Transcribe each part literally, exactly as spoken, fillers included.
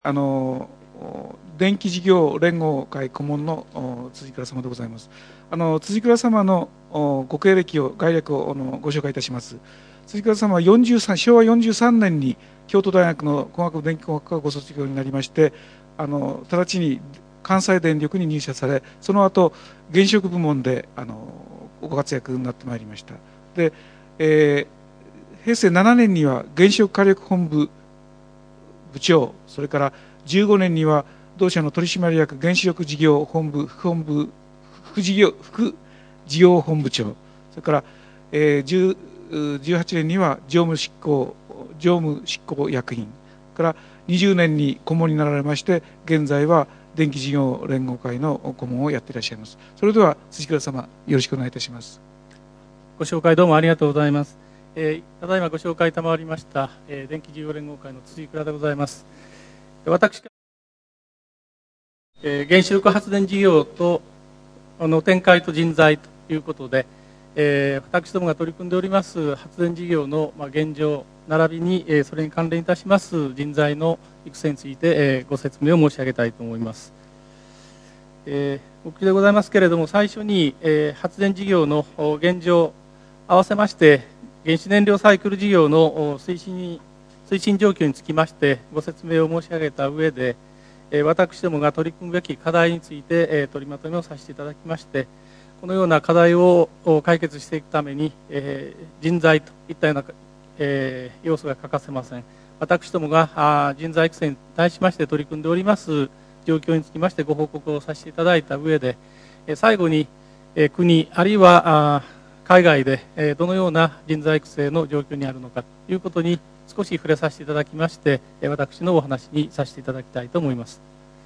あの電気事業連合会顧問の辻倉様でございます。あの辻倉様のご経歴を概略をご紹介いたします。辻倉様はよんじゅうさんしょうわよんじゅうさんねんに京都大学の工学部電気工学科をご卒業になりまして、あの直ちに関西電力に入社され、その後原子力部門であのご活躍になってまいりました。で、えー、へいせいななねんには原子力火力本部部長、それからじゅうごねんには同社の取締役原子力事業本部副本部副事業副事業本部長、それから、えー、じゅうはちねんには常務執行常務執行役員からにじゅうねんに顧問になられまして、現在は電気事業連合会の顧問をやっていらっしゃいます。それでは辻倉様、よろしくお願いいたします。 ご紹介どうもありがとうございます。えー、ただいまご紹介賜りました、えー、電気事業連合会の辻倉でございます。私、えー、原子力発電事業との展開と人材ということで、えー、私どもが取り組んでおります発電事業の、まあ、現状並びに、えー、それに関連いたします人材の育成について、えー、ご説明を申し上げたいと思います。えー、お聞きでございますけれども、最初に、えー、発電事業の現状合わせまして原子燃料サイクル事業の推進に推進状況につきましてご説明を申し上げた上で、私どもが取り組むべき課題について取りまとめをさせていただきまして、このような課題を解決していくために人材といったような要素が欠かせません。私どもが人材育成に対しまして取り組んでおります状況につきましてご報告をさせていただいた上で、最後に国あるいは海外でどのような人材育成の状況にあるのかということに少し触れさせていただきまして、私のお話にさせていただきたいと思います。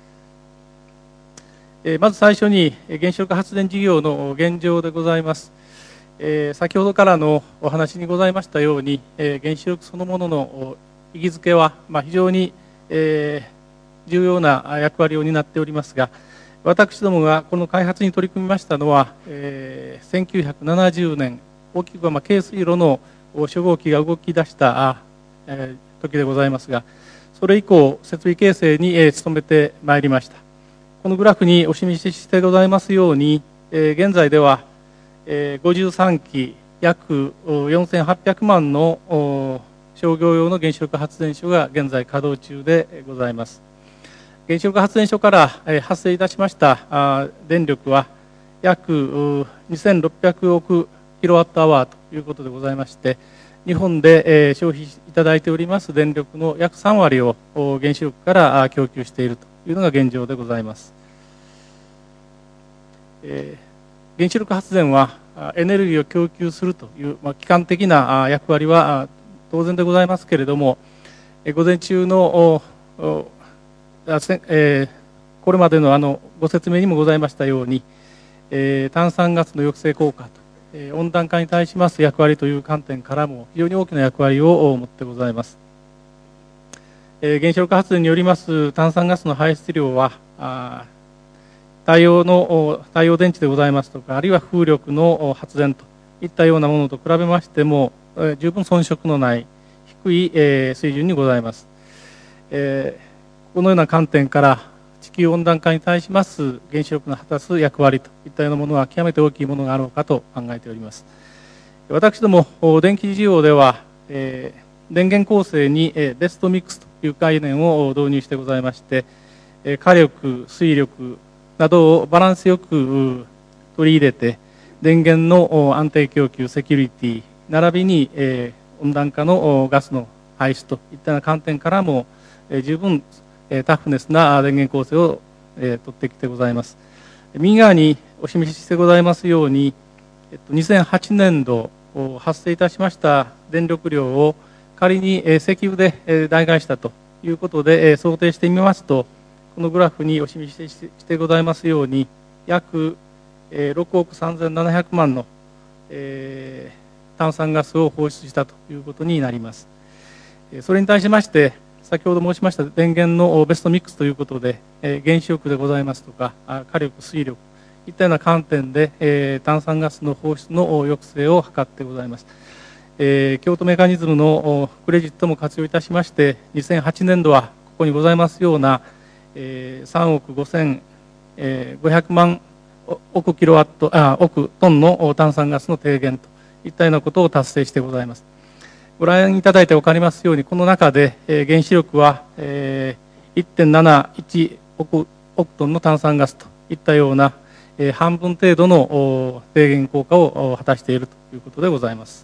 まず最初に原子力発電事業の現状でございます。先ほどからのお話にございましたように、原子力そのものの意義づけは非常に重要な役割を担っておりますが、私どもがこの開発に取り組みましたのは、えー、せんきゅうひゃくななじゅうねん、大きくは、まあ、軽水炉の初号機が動き出した、えー、時でございますが、それ以降、設備形成に、えー、努めてまいりました。このグラフにお示ししてございますように、えー、現在では、えー、ごじゅうさんき、約よんせんはっぴゃくまんの商業用の原子力発電所が現在稼働中でございます。原子力発電所から発生いたしました電力は約にせんろっぴゃくおくキロワットアワーということでございまして、日本で消費いただいております電力の約さんわりを原子力から供給しているというのが現状でございます。原子力発電はエネルギーを供給するという、まあ、基幹的な役割は当然でございますけれども、午前中のえー、これまでのあのご説明にもございましたように、えー、炭酸ガスの抑制効果と、えー、温暖化に対します役割という観点からも非常に大きな役割を持ってございます。えー、原子力発電によります炭酸ガスの排出量はあ太陽の太陽電池でございますとか、あるいは風力の発電といったようなものと比べましても、えー、十分遜色のない低い、えー、水準にございます。えーこのような観点から地球温暖化に対します原子力の果たす役割といったようなものは極めて大きいものがあろうかと考えております。私ども電気事業では、えー、電源構成にベストミックスという概念を導入してございまして、火力、水力などをバランスよく取り入れて電源の安定供給、セキュリティ並びに、えー、温暖化のガスの排出といったような観点からも、えー、十分タフネスな電源構成を、えー、取ってきてございます。右側にお示ししてございますように、えっと、にせんはちねんど発生いたしました電力量を仮に、えー、石油で、えー、代替したということで、えー、想定してみますと、このグラフにお示ししてございますように、約、えー、ろくおくさんぜんななひゃくまんの、えー、炭酸ガスを放出したということになります。それに対しまして、先ほど申しました電源のベストミックスということで、えー、原子力でございますとか、火力、水力、いったような観点で、えー、炭酸ガスの放出の抑制を図ってございます。えー、京都メカニズムのクレジットも活用いたしまして、にせんはちねんどはこにございますような、えー、さんおくごせんごひゃくまん億キロワットあ億トンの炭酸ガスの低減といったようなことを達成してございます。ご覧いただいて分かりますように、この中で、えー、原子力は、えー、いってんなないちおくトンの炭酸ガスといったような、えー、半分程度の低減効果を果たしているということでございます。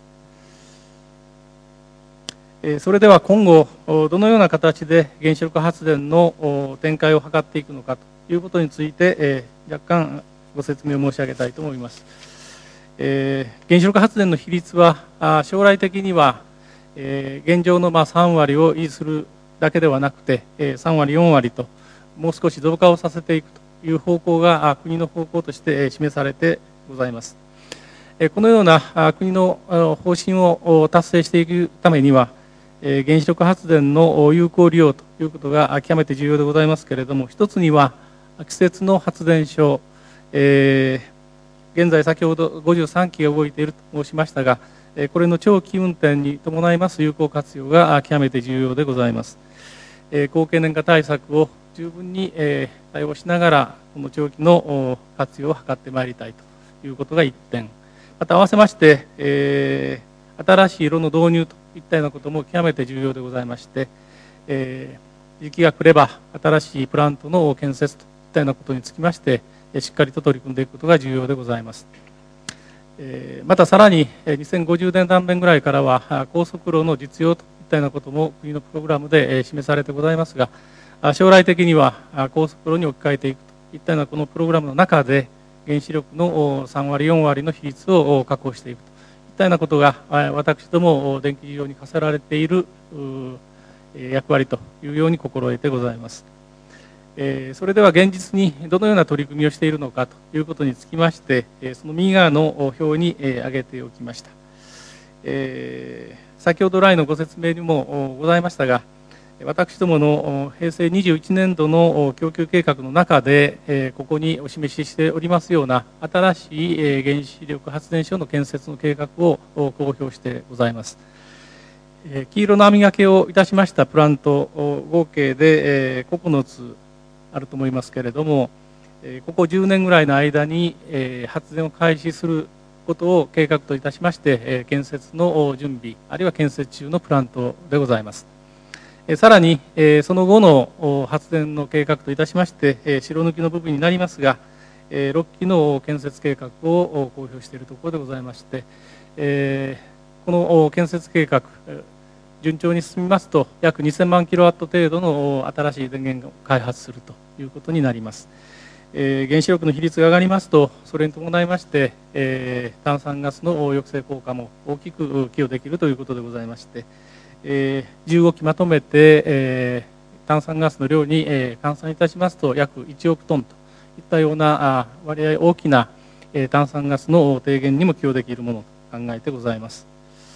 えー、それでは今後どのような形で原子力発電の展開を図っていくのかということについて、えー、若干ご説明を申し上げたいと思います。えー、原子力発電の比率は将来的には、えー、現状のまあさんわりを維持するだけではなくて、えー、さんわりよんわりともう少し増加をさせていくという方向が国の方向として示されてございます。このような国の方針を達成していくためには、原子力発電の有効利用ということが極めて重要でございますけれども、一つには季節の発電所、えー、現在先ほどごじゅうさんきが動いていると申しましたが、これの長期運転に伴います有効活用が極めて重要でございます。高経年化対策を十分に対応しながら、この長期の活用を図ってまいりたいということが一点。また合わせまして、えー、新しい色の導入といったようなことも極めて重要でございまして、えー、時期が来れば新しいプラントの建設といったようなことにつきまして、しっかりと取り組んでいくことが重要でございます。またさらににせんごじゅうねんだんべんぐらいからは高速炉の実用といったようなことも国のプログラムで示されてございますが、将来的には高速炉に置き換えていくといったようなこのプログラムの中で原子力のさんわりよんわりの比率を確保していくといったようなことが私ども電気事業に課せられている役割というように心得てございます。それでは現実にどのような取り組みをしているのかということにつきまして、その右側の表に挙げておきました。先ほど来のご説明にもございましたが、私どものへいせいにじゅういちねんどの供給計画の中で、ここにお示ししておりますような新しい原子力発電所の建設の計画を公表してございます。黄色の網掛けをいたしましたプラント、合計でここのつあると思いますけれども、ここじゅうねんぐらいの間に発電を開始することを計画といたしまして、建設の準備、あるいは建設中のプラントでございます。さらに、その後の発電の計画といたしまして、白抜きの部分になりますが、ろっきの建設計画を公表しているところでございまして、この建設計画、順調に進みますと、約にせんまんキロワット程度の新しい電源を開発するということになります。えー、原子力の比率が上がりますと、それに伴いまして、えー、炭酸ガスの抑制効果も大きく寄与できるということでございまして、えー、じゅうごきまとめて、えー、炭酸ガスの量に、えー、換算いたしますと、約いちおくトンといったようなあ割合大きな、えー、炭酸ガスの低減にも寄与できるものと考えてございます。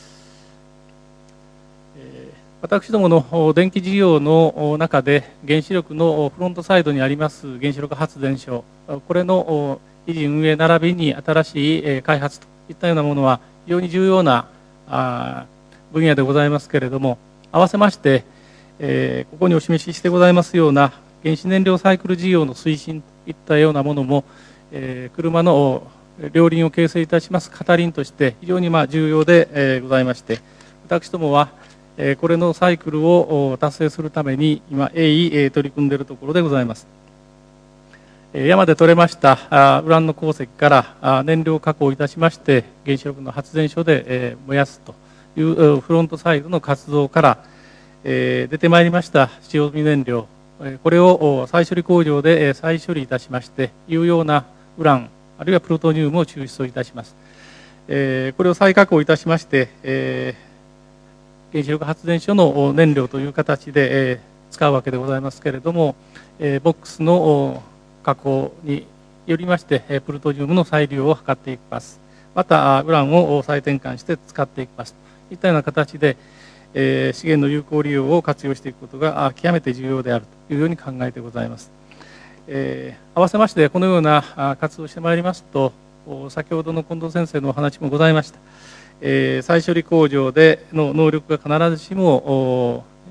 私どもの電気事業の中で原子力のフロントサイドにあります原子力発電所、これの維持運営並びに新しい開発といったようなものは非常に重要な分野でございますけれども、合わせましてここにお示ししてございますような原子燃料サイクル事業の推進といったようなものも車の両輪を形成いたします片輪として非常にまあ重要でございまして、私どもはこれのサイクルを達成するために今鋭意取り組んでいるところでございます。山で採れましたウランの鉱石から燃料加工いたしまして原子力の発電所で燃やすというフロントサイドの活動から出てまいりました使用済み燃料、これを再処理工場で再処理いたしまして有用なウランあるいはプルトニウムを抽出いたします。これを再加工いたしまして原子力発電所の燃料という形で使うわけでございますけれども、ボックスの加工によりましてプルトニウムの再利用を図っていきます。またウランを再転換して使っていきますといったような形で資源の有効利用を活用していくことが極めて重要であるというように考えてございます。えー、合わせましてこのような活動をしてまいりますと、先ほどの近藤先生のお話もございました、えー、再処理工場での能力が必ずしも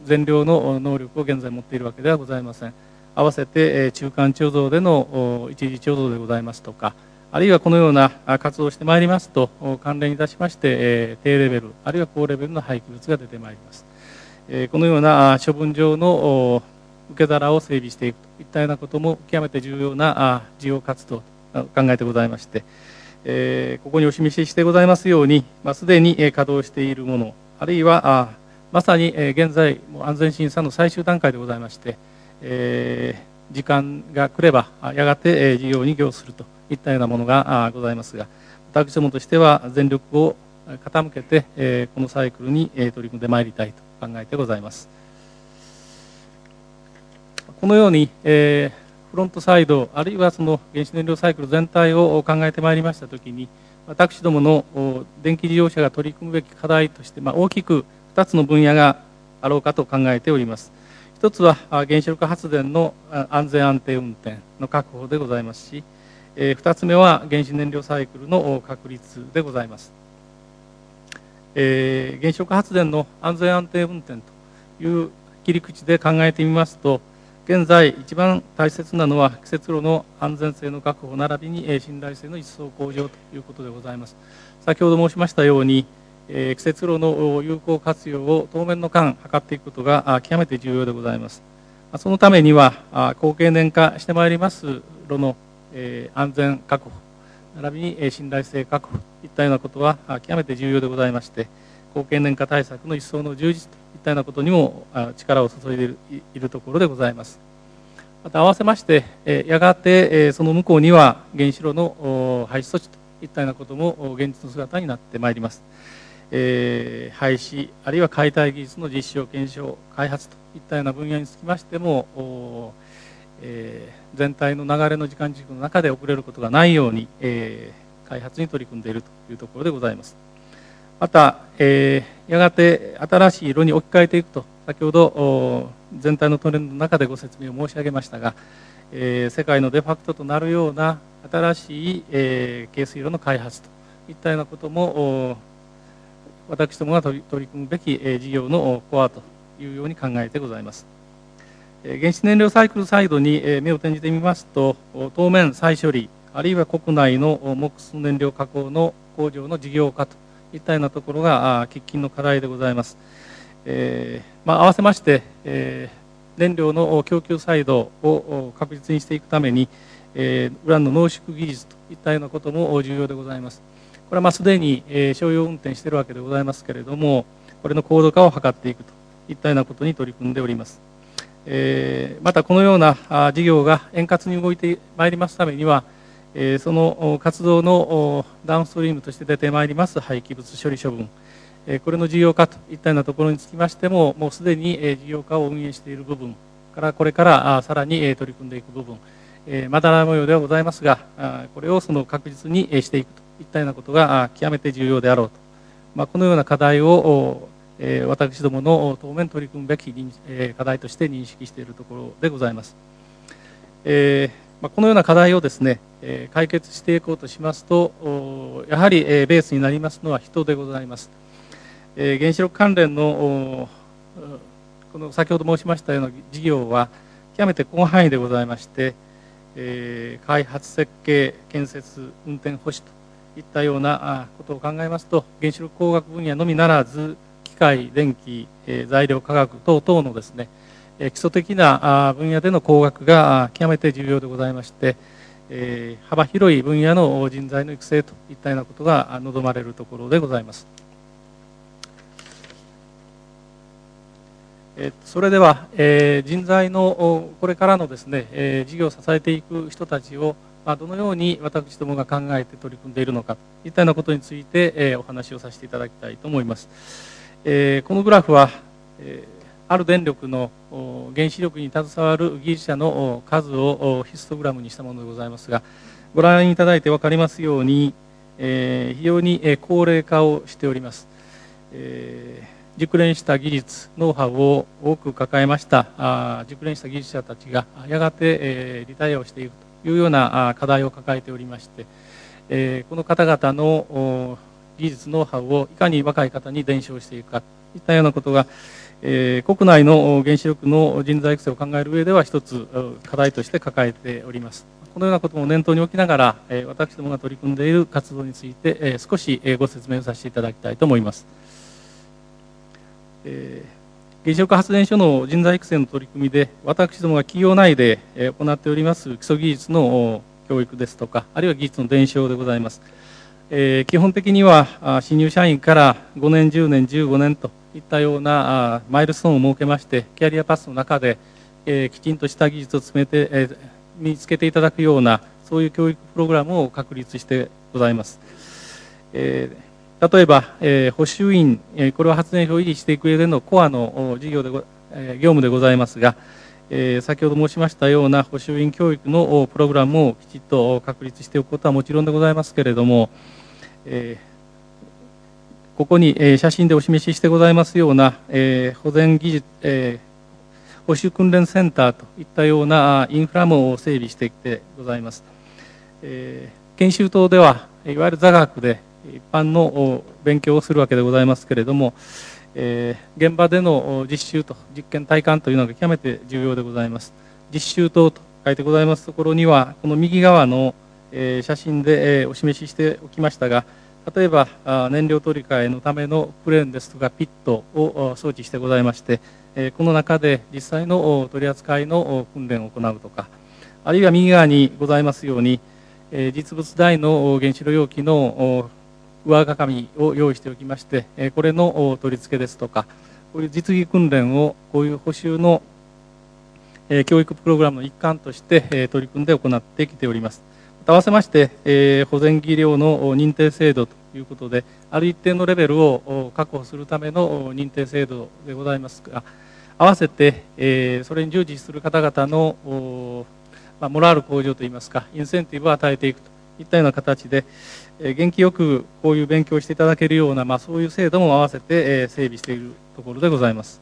全量の能力を現在持っているわけではございません。合わせて中間貯蔵での一時貯蔵でございますとか、あるいはこのような活動をしてまいりますと、関連いたしまして低レベルあるいは高レベルの廃棄物が出てまいります。このような処分場の受け皿を整備していくといったようなことも極めて重要な事業活動と考えてございまして、ここにお示ししてございますように、すでに稼働しているもの、あるいはまさに現在安全審査の最終段階でございまして、時間が来ればやがて事業に移するといったようなものがございますが、私どもとしては全力を傾けてこのサイクルに取り組んでまいりたいと考えてございます。このようにフロントサイドあるいはその原子燃料サイクル全体を考えてまいりましたときに、私どもの電気事業者が取り組むべき課題として、まあ、大きくふたつの分野があろうかと考えております。一つは原子力発電の安全安定運転の確保でございますし、二つ目は原子燃料サイクルの確立でございます。えー、原子力発電の安全安定運転という切り口で考えてみますと、現在一番大切なのは季節路の安全性の確保並びに信頼性の一層向上ということでございます。先ほど申しましたように、えー、季節路の有効活用を当面の間図っていくことが極めて重要でございます。そのためには高経年化してまいります路の安全確保並びに信頼性確保といったようなことは極めて重要でございまして、高経年化対策の一層の充実といったようなことにも力を注いでいるところでございます。また合わせましてやがてその向こうには原子炉の廃止措置といったようなことも現実の姿になってまいります。えー、廃止あるいは解体技術の実証検証開発といったような分野につきましても、えー、全体の流れの時間軸の中で遅れることがないように、えー、開発に取り組んでいるというところでございます。また、えー、やがて新しい色に置き換えていくと、先ほど全体のトレンドの中でご説明を申し上げましたが、えー、世界のデファクトとなるような新しい、えー、軽水炉の開発といったようなことも私どもが取り取り組むべき事業のコアというように考えてございます。原子燃料サイクルサイドに目を転じてみますと、当面再処理あるいは国内のモックス燃料加工の工場の事業化といったようなところが喫緊の課題でございます。えーまあ、合わせまして、えー、燃料の供給サイドを確実にしていくために、えー、ウランの濃縮技術といったようなことも重要でございます。これはまあすでに商用運転しているわけでございますけれども、これの高度化を図っていくといったようなことに取り組んでおります。えー、またこのような事業が円滑に動いてまいりますためには、えー、その活動のダウンストリームとして出てまいります廃棄物処理処分、えー、これの事業化といったようなところにつきましても、もうすでに事業化を運営している部分からこれからさらに取り組んでいく部分、えー、まだら模様ではございますが、これをその確実にしていくといったようなことが極めて重要であろうと、まあ、このような課題を私どもの当面取り組むべき課題として認識しているところでございます。えーまあ、このような課題をですね、解決していこうとしますと、やはりベースになりますのは人でございます。原子力関連のこの先ほど申しましたような事業は極めて広範囲でございまして、開発設計建設運転保守といったようなことを考えますと、原子力工学分野のみならず機械電気材料科学等々のですね基礎的な分野での工学が極めて重要でございまして、幅広い分野の人材の育成といったようなことが望まれるところでございます。それでは人材のこれからのですね事業を支えていく人たちをどのように私どもが考えて取り組んでいるのかといったようなことについてお話をさせていただきたいと思います。このグラフはある電力の原子力に携わる技術者の数をヒストグラムにしたものでございますが、ご覧いただいて分かりますように非常に高齢化をしております。熟練した技術ノウハウを多く抱えました熟練した技術者たちがやがてリタイアをしていくというような課題を抱えておりまして、この方々の技術ノウハウをいかに若い方に伝承していくかといったようなことがえー、国内の原子力の人材育成を考える上では一つ課題として抱えております。このようなことも念頭に置きながら、えー、私どもが取り組んでいる活動について、えー、少しご説明をさせていただきたいと思います。えー、原子力発電所の人材育成の取り組みで、私どもが企業内で行っております基礎技術の教育ですとか、あるいは技術の伝承でございます。えー、基本的には新入社員からごねん、じゅうねん、じゅうごねんといったようなマイルストーンを設けまして、キャリアパスの中で、えー、きちんとした技術を詰めて、えー、身につけていただくような、そういう教育プログラムを確立してございます。えー、例えば、えー、補修員、えー、これは発電所を維持していく上でのコアの事業でご、えー、業務でございますが、えー、先ほど申しましたような補修員教育のプログラムをきちっと確立しておくことはもちろんでございますけれども、えー、ここに、えー、写真でお示ししてございますような、えー、保全技術、えー、補修訓練センターといったようなインフラも整備してきてございます。えー、研修棟ではいわゆる座学で一般の勉強をするわけでございますけれども、えー、現場での実習と実験体感というのが極めて重要でございます。実習棟と書いてございますところには、この右側のえー、写真で、えー、お示ししておきましたが、例えばあ燃料取り替えのためのクレーンですとかピットを装置してございまして、えー、この中で実際の取り扱いの訓練を行うとか、あるいは右側にございますように、えー、実物大の原子炉容器の上鏡を用意しておきまして、えー、これの取り付けですとか、こういう実技訓練をこういう補修の、えー、教育プログラムの一環として、えー、取り組んで行ってきております。合わせまして、えー、保全技量の認定制度ということで、ある一定のレベルを確保するための認定制度でございますが、合わせて、えー、それに従事する方々の、まあ、モラル向上といいますか、インセンティブを与えていくといったような形で、えー、元気よくこういう勉強をしていただけるような、まあ、そういう制度も合わせて、えー、整備しているところでございます。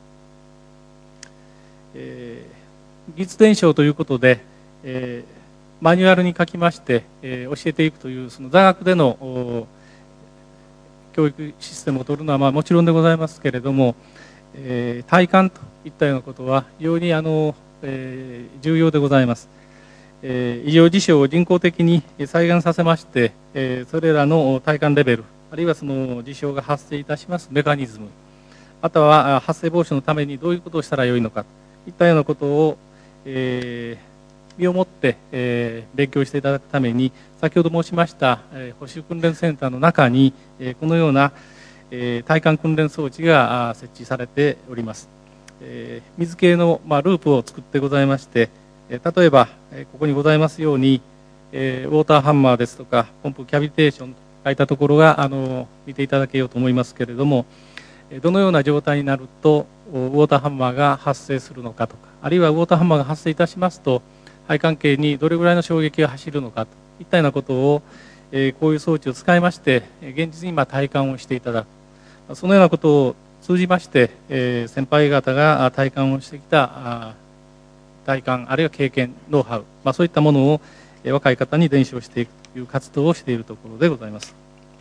えー、技術伝承ということで、えーマニュアルに書きまして、えー、教えていくというその座学での教育システムを取るのはまあもちろんでございますけれども、えー、体感といったようなことは非常にあの、えー、重要でございます。えー、異常事象を人工的に再現させまして、えー、それらの体感レベル、あるいはその事象が発生いたしますメカニズム、または発生防止のためにどういうことをしたらよいのかといったようなことを、えー身をもって、えー、勉強していただくために、先ほど申しました、えー、補修訓練センターの中に、えー、このような、えー、体感訓練装置が設置されております。えー、水系の、まあ、ループを作ってございまして、えー、例えば、えー、ここにございますように、えー、ウォーターハンマーですとか、ポンプキャビテーションと書いたところがあの見ていただけようと思いますけれども、どのような状態になるとウォーターハンマーが発生するのかとか、あるいはウォーターハンマーが発生いたしますと、配管系にどれぐらいの衝撃が走るのかといったようなことを、えー、こういう装置を使いまして、現実に今体感をしていただく、そのようなことを通じまして、えー、先輩方が体感をしてきた体感、あるいは経験、ノウハウ、まあ、そういったものを、えー、若い方に伝承していくという活動をしているところでございます。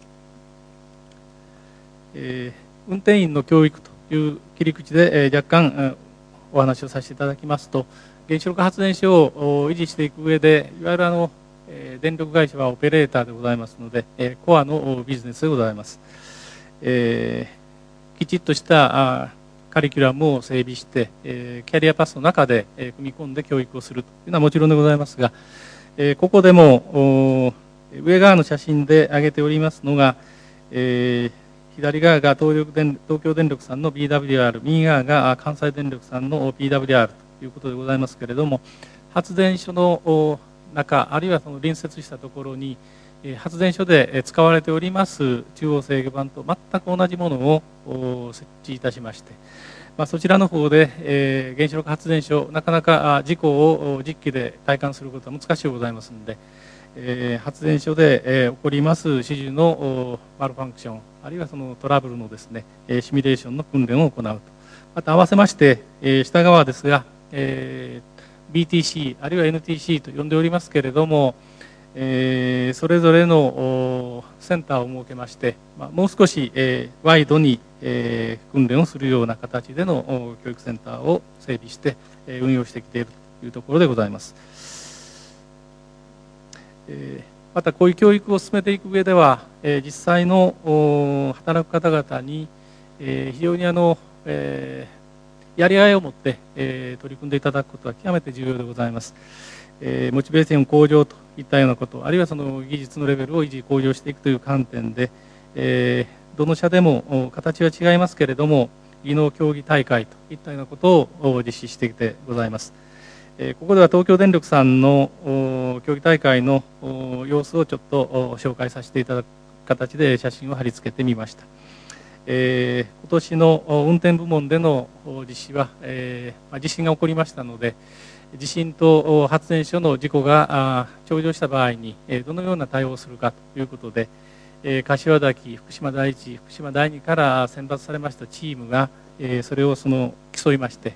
えー、運転員の教育という切り口で、えー、若干お話をさせていただきますと、原子力発電所を維持していく上で、いわゆるあの、えー、電力会社はオペレーターでございますので、えー、コアのビジネスでございます。えー、きちっとしたあカリキュラムを整備して、えー、キャリアパスの中で、えー、組み込んで教育をするというのはもちろんでございますが、えー、ここでも上側の写真で挙げておりますのが、えー、左側が東力電東京電力さんの ビーダブリューアール、右側が関西電力さんの ピーダブリューアール ということでございますけれども、発電所の中、あるいはその隣接したところに、発電所で使われております中央制御盤と全く同じものを設置いたしまして、まあ、そちらの方で、えー、原子力発電所、なかなか事故を実機で体感することは難しいございますので、えー、発電所で、えー、起こります始終のマルファンクション、あるいはそのトラブルのですね、シミュレーションの訓練を行うと。また合わせまして、えー、下側ですが、えー、ビーティーシー あるいは エヌティーシー と呼んでおりますけれども、 えー、それぞれのセンターを設けまして、まあ、もう少し、えー、ワイドに、えー、訓練をするような形での教育センターを整備して、えー、運用してきているというところでございます。えー、またこういう教育を進めていく上では、えー、実際の働く方々に、えー、非常にあの、えー、やりがいを持って、えー、取り組んでいただくことは極めて重要でございます。えー、モチベーション向上といったようなこと、あるいはその技術のレベルを維持向上していくという観点で、えー、どの社でも形は違いますけれども、技能競技大会といったようなことを実施してきてございます。えー、ここでは東京電力さんの競技大会の様子をちょっと紹介させていただく形で写真を貼り付けてみました。えー、今年の運転部門での実施は、えー、地震が起こりましたので、地震と発電所の事故が頂上した場合にどのような対応をするかということで、柏崎、福島第一、福島第二から選抜されましたチームがそれをその競いまして、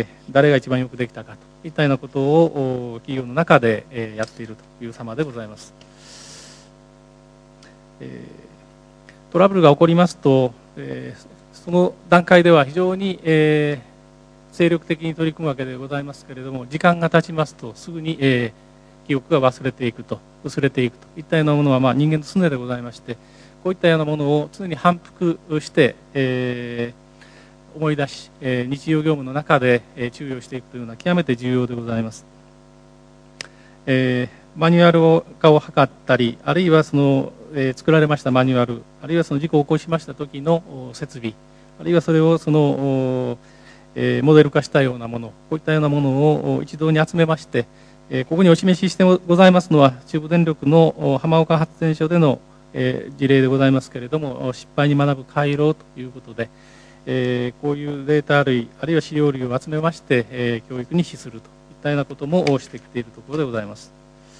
誰が一番よくできたかといったようなことを企業の中でやっているという様でございます。トラブルが起こりますと、その段階では非常に精力的に取り組むわけでございますけれども、時間が経ちますとすぐに、えー、記憶が忘れていくと、薄れていくといったようなものは、まあ、人間の常でございまして、こういったようなものを常に反復して、えー、思い出し、えー、日常業務の中で、えー、注意をしていくというのは極めて重要でございます。えー、マニュアル化を図ったり、あるいはその、えー、作られましたマニュアル、あるいはその事故を起こしました時の設備、あるいはそれをそのモデル化したようなもの、こういったようなものを一堂に集めまして、ここにお示ししてございますのは、中部電力の浜岡発電所での事例でございますけれども、失敗に学ぶ回廊ということで、こういうデータ類、あるいは資料類を集めまして、教育に資するといったようなこともしてきているところでございます。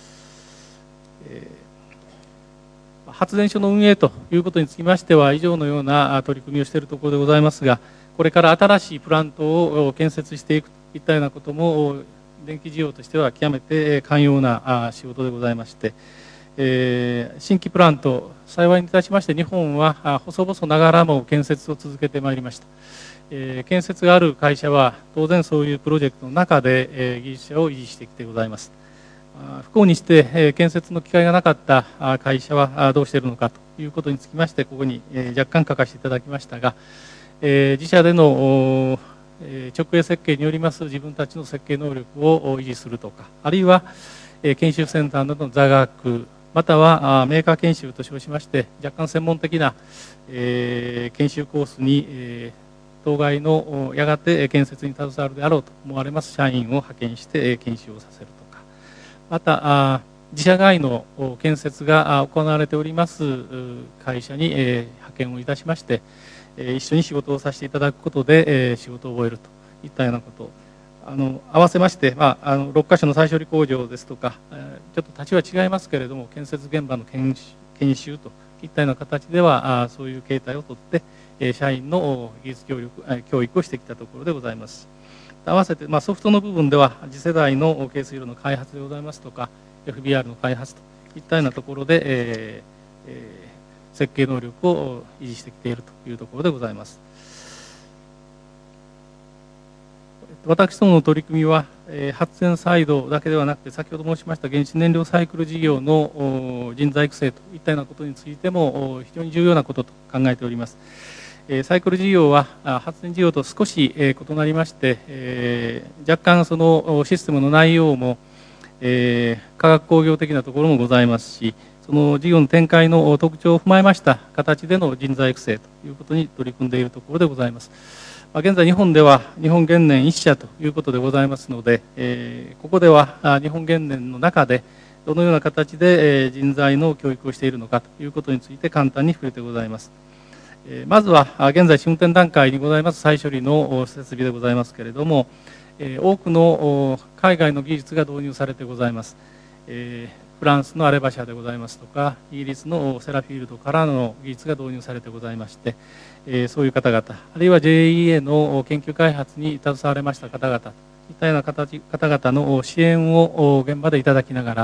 発電所の運営ということにつきましては、以上のような取り組みをしているところでございますが、これから新しいプラントを建設していくといったようなことも、電気事業としては極めて寛容な仕事でございまして、えー、新規プラント、幸いにいたしまして、日本は細々ながらも建設を続けてまいりました。えー、建設がある会社は、当然そういうプロジェクトの中で、えー、技術者を維持してきてございます。不幸にして、えー、建設の機会がなかった会社はどうしているのかということにつきまして、ここに、えー、若干書かせていただきましたが、えー、自社での、えー、直営設計によります自分たちの設計能力を維持するとか、あるいは、えー、研修センターなどの座学、またはメーカー研修と称しまして、若干専門的な、えー、研修コースに、えー、当該のやがて建設に携わるであろうと思われます社員を派遣して研修をさせるとか、また自社外の建設が行われております会社に、えー、派遣をいたしまして、一緒に仕事をさせていただくことで、えー、仕事を覚えるといったようなことをあの合わせまして、まあ、あのろっか所の再処理工場ですとか、えー、ちょっと立場違いますけれども、建設現場の研修、研修といったような形ではあそういう形態をとって、えー、社員の技術協力、えー、教育をしてきたところでございます。合わせて、まあ、ソフトの部分では次世代の軽水炉の開発でございますとか エフビーアール の開発といったようなところで、えーえー設計能力を維持してきているというところでございます。私どもの取り組みは、発電サイドだけではなくて、先ほど申しました原子燃料サイクル事業の人材育成といったようなことについても非常に重要なことと考えております。サイクル事業は発電事業と少し異なりまして、若干そのシステムの内容も化学工業的なところもございますし、その事業の展開の特徴を踏まえました形での人材育成ということに取り組んでいるところでございます。現在日本では日本原燃一社ということでございますので、えー、ここでは日本原燃の中でどのような形で人材の教育をしているのかということについて簡単に触れてございます。えー、まずは現在試運転段階にございます再処理の設備でございますけれども、えー、多くの海外の技術が導入されてございます。えーフランスのアレバ社でございますとか、イギリスのセラフィールドからの技術が導入されてございまして、えー、そういう方々、あるいは ジェイイーエー の研究開発に携われました方々といったような形方々の支援を現場でいただきながら、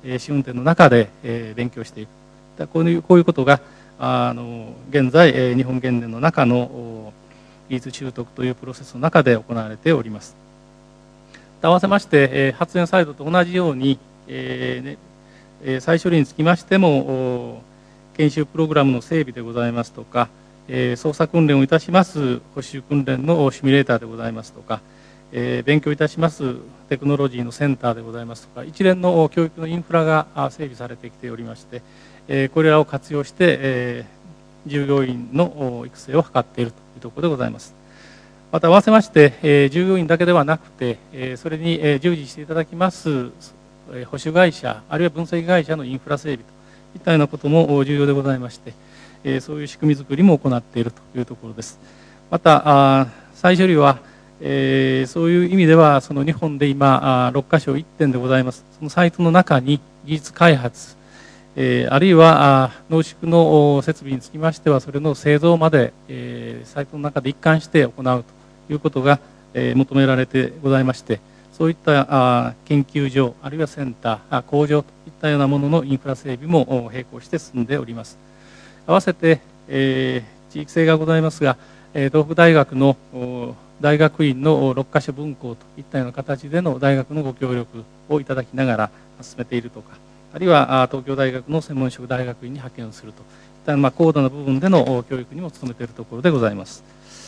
試運転の中で勉強していく、こういうこういうことがあの現在日本原燃の中の技術習得というプロセスの中で行われております。合わせまして発電サイドと同じように再処理につきましても研修プログラムの整備でございますとか、操作訓練をいたします補修訓練のシミュレーターでございますとか、勉強いたしますテクノロジーのセンターでございますとか、一連の教育のインフラが整備されてきておりまして、これらを活用して従業員の育成を図っているというところでございます。また合わせまして従業員だけではなくて、それに従事していただきます保守会社あるいは分析会社のインフラ整備といったようなことも重要でございまして、そういう仕組み作りも行っているというところです。また再処理はえー、そういう意味ではその日本で今ろっかしょいってんでございます。そのサイトの中に技術開発、えー、あるいは濃縮の設備につきましてはそれの製造まで、えー、サイトの中で一貫して行うということが、えー、求められてございまして、そういったあ研究所あるいはセンター工場といったようなもののインフラ整備も並行して進んでおります。合わせて、えー、地域性がございますが、東北大学の大学院のろっかしょ分校といったような形での大学のご協力をいただきながら進めているとか、あるいは東京大学の専門職大学院に派遣をするといったまあ高度な部分での教育にも努めているところでございます。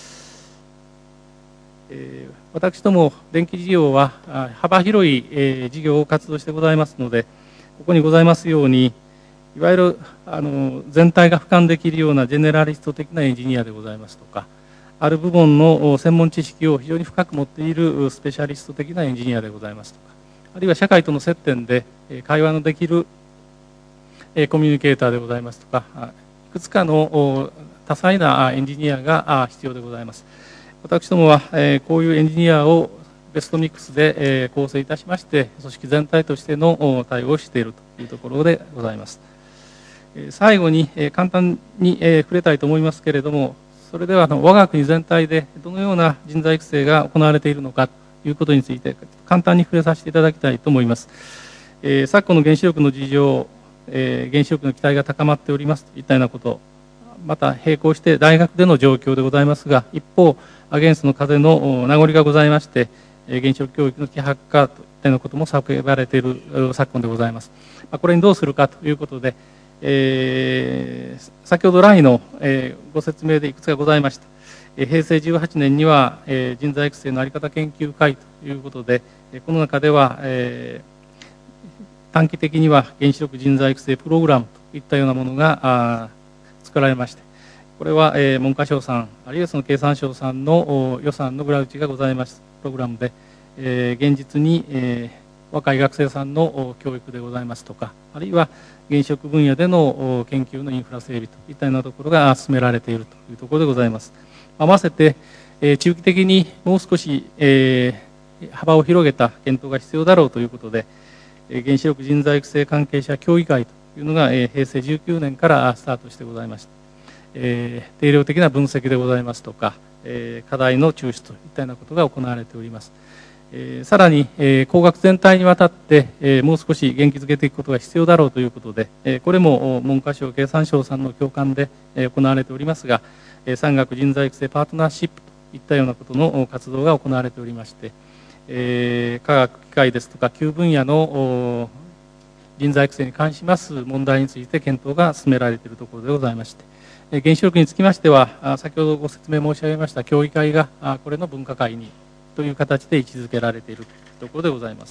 えー、私ども電気事業は幅広い、えー、事業を活動してございますので、ここにございますようにいわゆるあの全体が俯瞰できるようなジェネラリスト的なエンジニアでございますとか、ある部門の専門知識を非常に深く持っているスペシャリスト的なエンジニアでございますとか、あるいは社会との接点で会話のできるコミュニケーターでございますとか、いくつかの多彩なエンジニアが必要でございます。私どもはこういうエンジニアをベストミックスで構成いたしまして、組織全体としての対応をしているというところでございます。最後に簡単に触れたいと思いますけれども、それではあの我が国全体でどのような人材育成が行われているのかということについて簡単に触れさせていただきたいと思います。えー、昨今の原子力の事情、えー、原子力の期待が高まっておりますといったようなこと、また並行して大学での状況でございますが、一方アゲンストの風の名残がございまして、原子力教育の希薄化といったようなことも叫ばれている昨今でございます。これにどうするかということで、えー、先ほど来の、えー、ご説明でいくつかございました。えー、へいせいじゅうはちねんには、えー、人材育成の在り方研究会ということで、えー、この中では、えー、短期的には原子力人材育成プログラムといったようなものがあ作られまして、これは、えー、文科省さんあるいはその経産省さんの予算の裏打ちがございますプログラムで、えー、現実に、えー若い学生さんの教育でございますとか、あるいは原子力分野での研究のインフラ整備といったようなところが進められているというところでございます。合わせて中期的にもう少し幅を広げた検討が必要だろうということで、原子力人材育成関係者協議会というのがへいせいじゅうきゅうねんからスタートしてございました。定量的な分析でございますとか、課題の抽出といったようなことが行われております。えー、さらに、えー、工学全体にわたって、えー、もう少し元気づけていくことが必要だろうということで、えー、これも文科省経産省さんの共感で、えー、行われておりますが、えー、産学人材育成パートナーシップといったようなことの活動が行われておりまして、えー、科学機械ですとか旧分野の人材育成に関します問題について検討が進められているところでございまして、えー、原子力につきましては先ほどご説明申し上げました協議会がこれの分科会にという形で位置づけられているところでございます。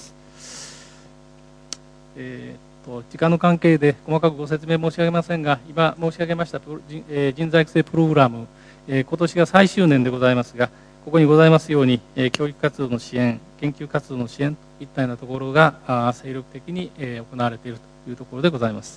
えー、と時間の関係で細かくご説明申し上げませんが、今申し上げました人材育成プログラム、えー、今年が最終年でございますが、ここにございますように、えー、教育活動の支援、研究活動の支援といったようなところがあ精力的に、えー、行われているというところでございます。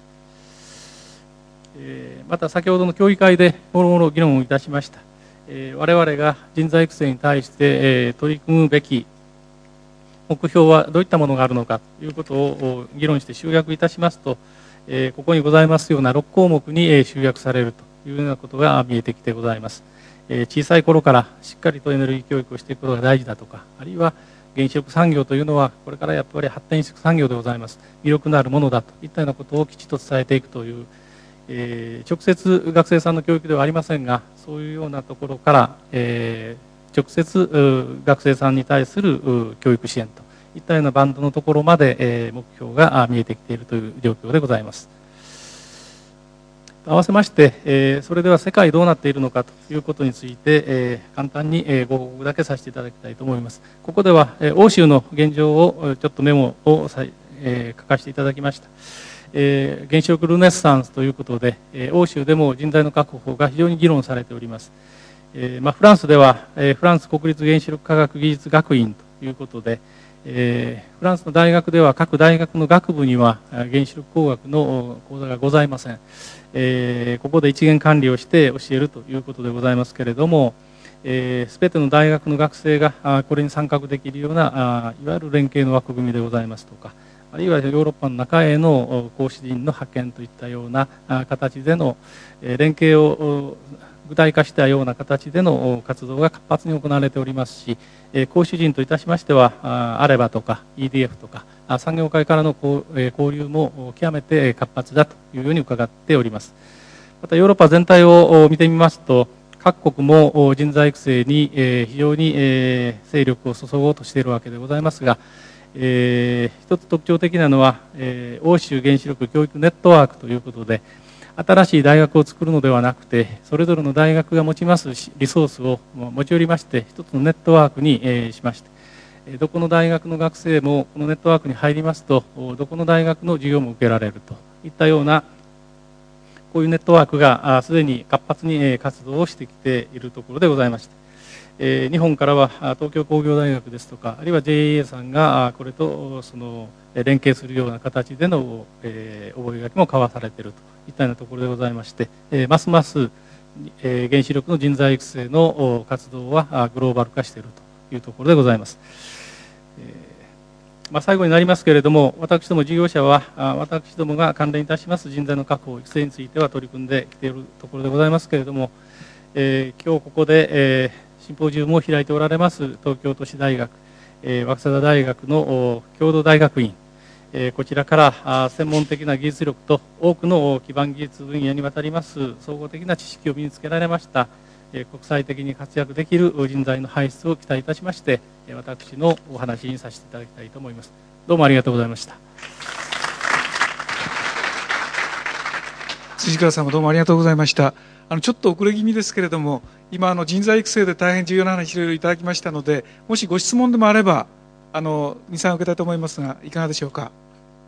えー、また先ほどの協議会でもろもろ議論をいたしました。我々が人材育成に対して取り組むべき目標はどういったものがあるのかということを議論して集約いたしますと、ここにございますようなろくこうもくに集約されるというようなことが見えてきてございます。小さい頃からしっかりとエネルギー教育をしていくことが大事だとか、あるいは原子力産業というのはこれからやっぱり発展していく産業でございます。魅力のあるものだといったようなことをきちっと伝えていくという、えー、直接学生さんの教育ではありませんが、そういうようなところから、えー、直接学生さんに対する教育支援といったようなバンドのところまで、えー、目標が見えてきているという状況でございます。合わせまして、えー、それでは世界どうなっているのかということについて、えー、簡単にご報告だけさせていただきたいと思います。ここでは、えー、欧州の現状をちょっとメモをさ、えー、書かせていただきました。えー、原子力ルネッサンスということで、えー、欧州でも人材の確保が非常に議論されております。えーまあ、フランスでは、えー、フランス国立原子力科学技術学院ということで、えー、フランスの大学では各大学の学部には原子力工学の講座がございません。えー、ここで一元管理をして教えるということでございますけれども、えー、全ての大学の学生があこれに参画できるようなあいわゆる連携の枠組みでございますとか、あるいはヨーロッパの中への講師陣の派遣といったような形での連携を具体化したような形での活動が活発に行われておりますし、講師陣といたしましてはアレバとか イーディーエフ とか産業界からの交流も極めて活発だというように伺っております。またヨーロッパ全体を見てみますと、各国も人材育成に非常に精力を注ごうとしているわけでございますが、えー、一つ特徴的なのは、えー、欧州原子力教育ネットワークということで、新しい大学を作るのではなくて、それぞれの大学が持ちますリソースを持ち寄りまして、一つのネットワークに、えー、しまして、どこの大学の学生もこのネットワークに入りますと、どこの大学の授業も受けられるといったような、こういうネットワークがすでに活発に活動をしてきているところでございまして、えー、日本からは東京工業大学ですとか、あるいは ジェイエーエー さんがこれとその連携するような形での、えー、覚書も交わされているといったようなところでございまして、えー、ますます、えー、原子力の人材育成の活動はグローバル化しているというところでございます。えーまあ、最後になりますけれども、私ども事業者は私どもが関連いたします人材の確保育成については取り組んできているところでございますけれども、えー、今日ここで、えーシンポジウムを開いておられます東京都市大学、えー、早稲田大学の共同大学院、えー、こちらから専門的な技術力と多くの基盤技術分野にわたります総合的な知識を身につけられました、えー、国際的に活躍できる人材の輩出を期待いたしまして、私のお話にさせていただきたいと思います。どうもありがとうございました。 辻倉さんもどうもありがとうございました。あのちょっと遅れ気味ですけれども、今あの人材育成で大変重要な話いろいろいただきましたので、もしご質問でもあればあのに、さん受けたいと思いますが、いかがでしょうか。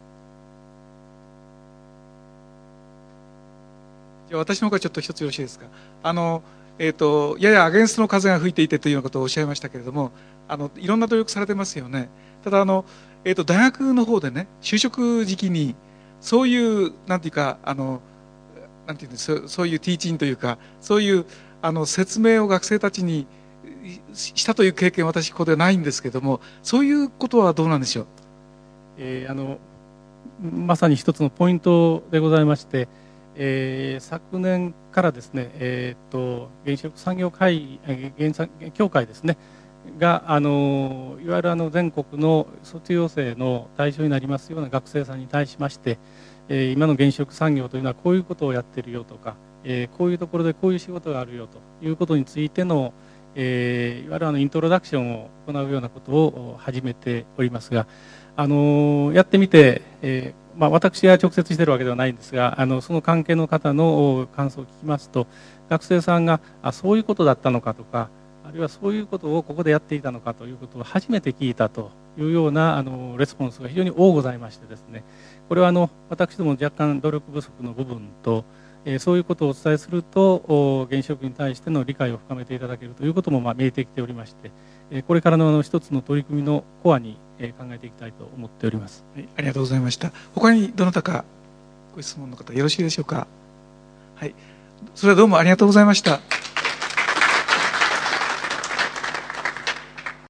じゃあ私の方からちょっと一つよろしいですか。あの、えーと、ややアゲンストの風が吹いていてというようなことをおっしゃいましたけれども、あのいろんな努力されてますよね。ただあの、えーと、大学の方でね、就職時期にそういうなんていうかあのなんていうんです、そういうティーチングというか、そういうあの説明を学生たちにしたという経験は私ここではないんですけれども、そういうことはどうなんでしょう。 えー、あのまさに一つのポイントでございまして、えー、昨年からですね、えー、と原子力産業会原産協会ですねがあのいわゆるあの全国の卒業生の対象になりますような学生さんに対しまして、えー、今の原子力産業というのはこういうことをやってるよとか、えー、こういうところでこういう仕事があるよということについての、えー、いわゆるあのイントロダクションを行うようなことを始めておりますが、あのやってみて、えーまあ、私が直接しているわけではないんですが、あのその関係の方の感想を聞きますと、学生さんがあそういうことだったのかとか、あるいはそういうことをここでやっていたのかということを初めて聞いたというようなあのレスポンスが非常に多ございましてですね、これはあの私ども若干努力不足の部分と、えー、そういうことをお伝えすると原子力に対しての理解を深めていただけるということもまあ見えてきておりまして、えー、これからのあの一つの取り組みのコアにえ考えていきたいと思っております。 はい、ありがとうございました。他にどなたかご質問の方よろしいでしょうか。はい、それはどうもありがとうございました。